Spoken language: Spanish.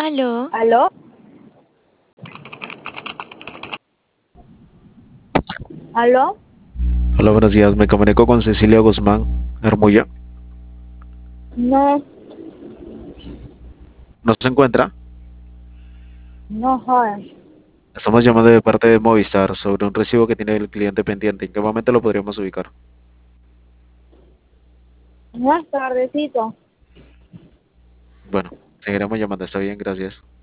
Aló, ¿Aló? ¿Aló? Hola, buenos días. Me comunico con Cecilia Guzmán Hermulla. No, ¿No se encuentra? no jodas. Estamos llamando de parte de Movistar sobre un recibo que tiene el cliente pendiente. ¿En qué momento lo podríamos ubicar? Más tardecito. Bueno, seguiremos llamando. Está bien, gracias.